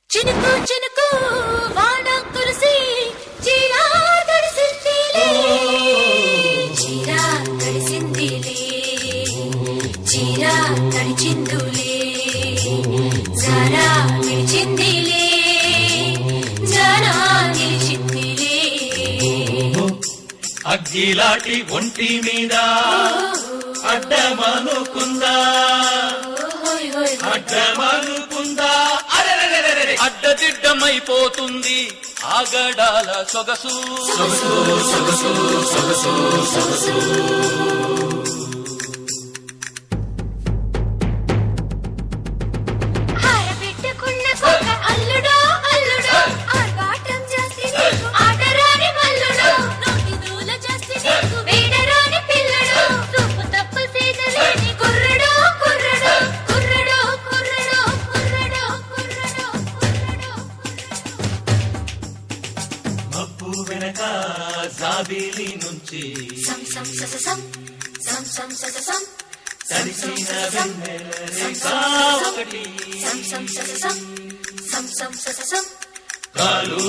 చినుకు చినుకు వాన కురిసి చీరా తడిసిందిలే చీరా తడిసిందిలే చీరా తడిచిందులే జారా నిలిచిందిలే జారా నిలిచిందిలే అగ్గిలాటి ఒంటి మీద అడ్డమనుకుందా అడ్డమనుకుందా అడ్డదిడ్డమైపోతుంది ఆగడాల సొగసు సొగసు సొగసు సొగసు సొగసు వెనక జాబిలి నుంచి తడిసిన వెన్నెల ఒకటి కాలు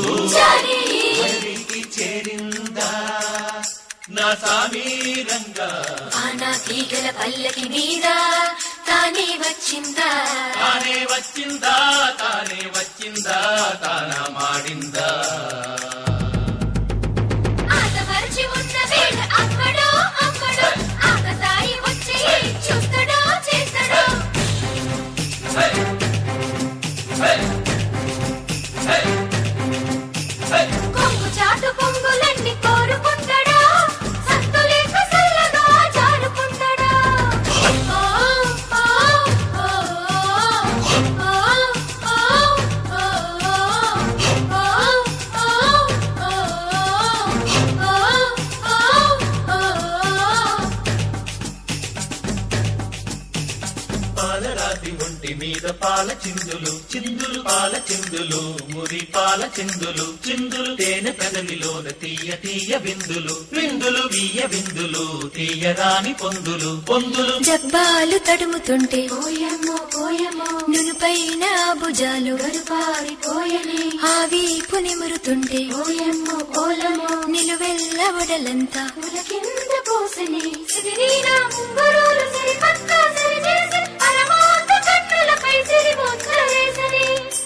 చేరిందా నా సామీరంగా ఆనా తీగల పల్లకి మీద తానే వచ్చిందా తానే వచ్చిందా తానే వచ్చిందా తానా మాడిందా కొంగు చాటు పొంగులన్నీ కోరుకుంటాడా సంతులేక సల్లగా జారుకుంటాడా పాలరాతి ఒంటి మీద పాల చిందులు చిందులు పాల చిందులు మురి పాల చిందులు చిందులు తేనె పెదవిలోన తీయ తీయ విందులు విందులు వీయ విందులు తీయరాని పొందులు పొందులు జబ్బాలు తడుముతుంటే పోయమ్మో పోయమ్మో నునుపైన భుజాలు గరుపారిపోయని ఆవీపు నిమురుతుంటే పోయమ్మో పోలమో నిలువెల్ల వడలంతా కింద పోసని సిరినా ముంగురులు సిరి పక్క సిరి చేసి పరమాత కన్నులపై సిరి ముద్రేసని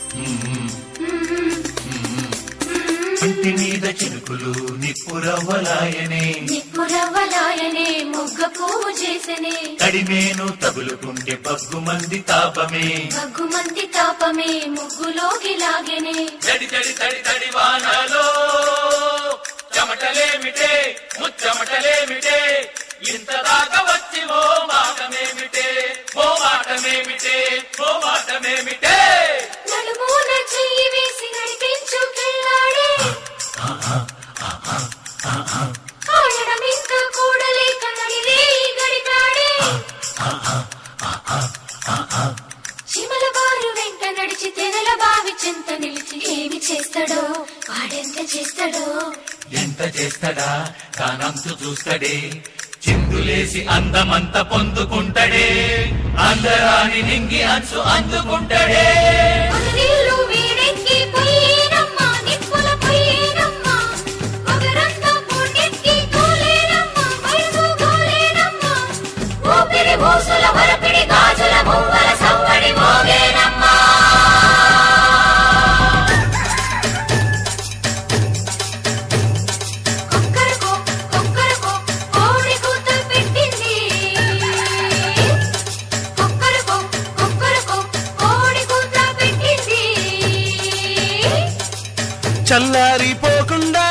ఇంటి మీద చినుకులు నిప్పురవ్వలాయనే నిప్పురవ్వలాయనే ముగ్గ పువ్వు చేసనే తడిమేను తగులుకుంటే బగ్గుమంది తాపమే బగ్గుమంది తాపమే ముగ్గులోకి లాగెనే తడి తడి తడి తడి వానలో చెమటలేమిటే ముచ్చమటలేమిటే ఇంత దాకా వచ్చి ఓ మాటమేమిటే ఓ మాటమేమిటే ఓ మాటమేమిటే నడుమూన చెయ్యి వేసి నడిపించు కిల్లాడే ఆడడం ఇంకా కూడలేక నడిరే గడిపాడే చిమల బారు వెంట నడిచి తెనల బావి చెంత నిలిచి ఏమి చేస్తాడో వాడెంత చేస్తాడో ఎంత చేస్తాడా తానంతు చూస్తాడే చిందులేసి అందమంత పొందుకుంటాడే అందరాని నింగి అంచు అందుకుంటాడే నీళ్ళు వేడెక్కి పోయేనమ్మా నిప్పుల పోయేనమ్మా ఒకరంతా పూటెక్కి తోలేనమ్మా వయసు గోలేనమ్మా ఊపిరి ఊసుల వరపిడి గాజుల మువ్వల సవ్వడి మోగేనమ్మా కొక్కరకో కొక్కరకో కోడి కూత పెట్టింది కొక్కరకో కొక్కరకో కోడి కూత పెట్టింది చల్లారిపోకుండా